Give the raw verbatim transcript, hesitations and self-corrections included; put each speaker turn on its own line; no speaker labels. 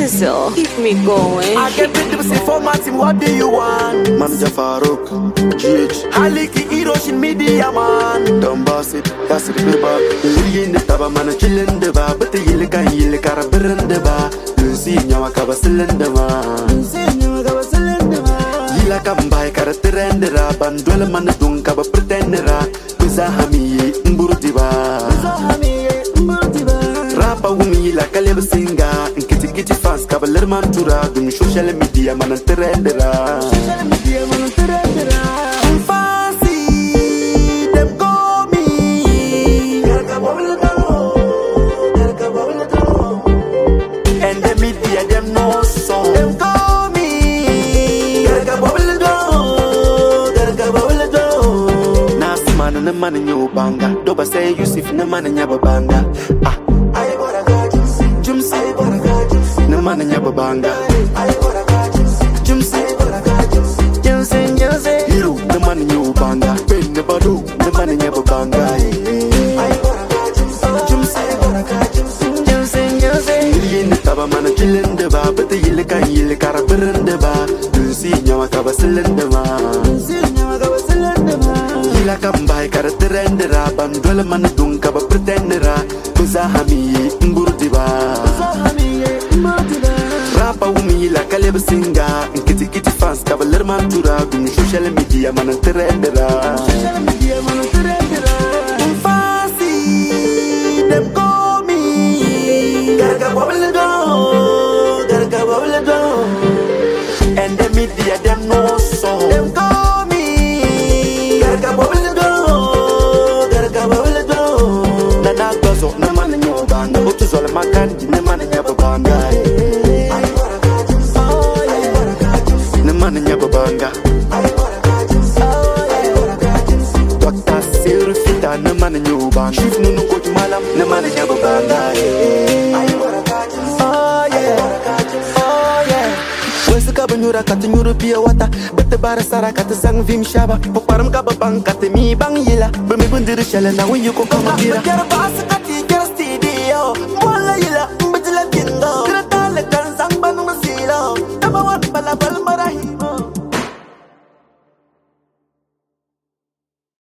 Chisel, keep me going.
I get rid of say formatting, what do you want?
Manager Farouk, G H
Haliki Hiroshin Media man.
Dambasit, Yasir Biba Yin the Taba Mana Chillin the Ba, but the Yilika Yilikara Birin the Ba, Lucy Yawakaba Cylinder. Yila Kambai Karaterendera, Bandwella Manadunka Pretendera, Pizahami, Mburiba. Rapa Wumi la Kaleb Singa, and Kitty Kitty Fast Cavaler Mantura, Dum social media Manaterendera. Social media Manaterendera.
Fancy, them call me. And the media, them no song. Them call me.
Nasi man and the man in your banga. Doba say Yusuf in the man in your banga. Ah, I got a gadget. Jum say, got a gadget. No man in your banga. I got a gadget. Jum say, got a gadget. Jum say, you say, you, the man in your banga. Pen the badu, the man in your banga. I got a gadget. Jum say, got a gadget. Jum say, you say, in the Taba man a chillin' the ba, but the Yilika Yilikara burn the ba. You see, Yawakaba cylinder. Yila Kambai Karaterendera, Bandwella Manadunka Pretendera, Pizahami, Mburiba. Rapa Wumi la Kaleb Singa, and Kitty Kitty Fast Cavaler Mantura, Dum social media Manaterendera. Social media Manaterendera.
Fancy, them call me. Garga Wabblado, Garga Wabblado. And the media, them no song. Them call me. Garga Wabblado, Garga Wabblado.
Nana Gazo, no man in your band, but to Zola Makan, no man in your banga. No man in your banga. Doctor Silfita, no man in your band. Chief Nunu Coach Malam, no man in your banga.
Oh yeah, oh yeah.
Where's the Cabinura Cutting European water? But the Barasara cut the Sang Vim Shaba, Poparam Kababang, cut the me bang yilla. But me bundir shell and now you go come here.